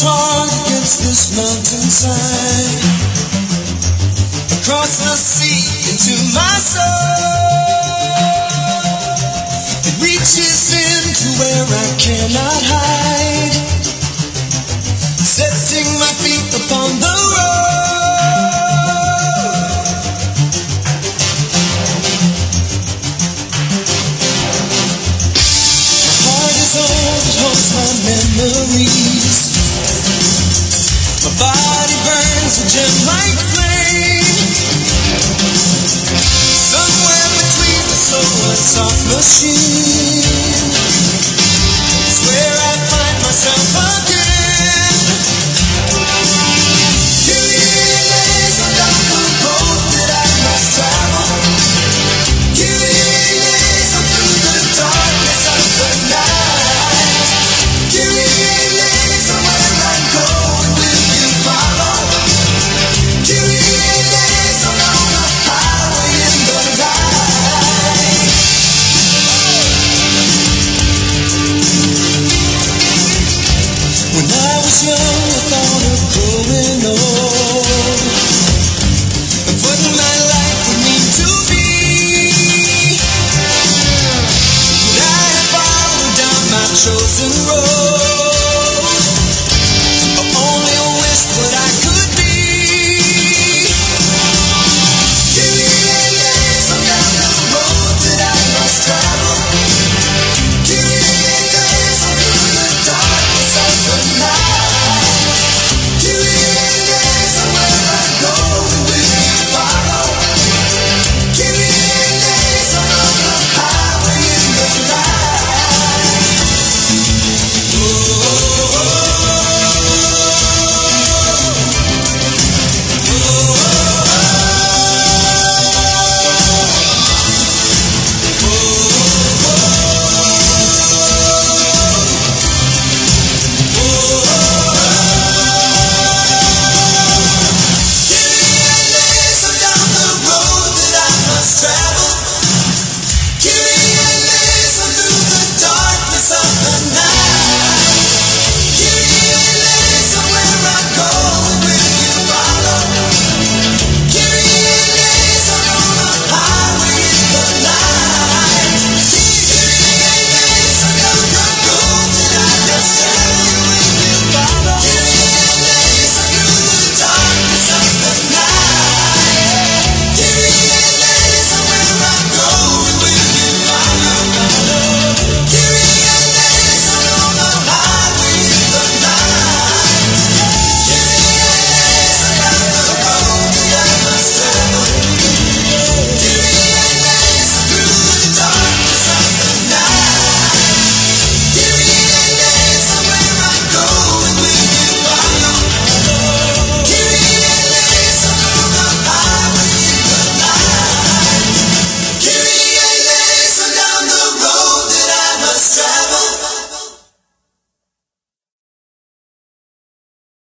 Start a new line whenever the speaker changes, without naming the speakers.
hard against this mountainside, across the sea into my soul. It reaches into where I cannot hide, setting my feet upon the road. My heart is old, it holds my memories. My body burns a gem-like flame, somewhere between the soul and soft machine.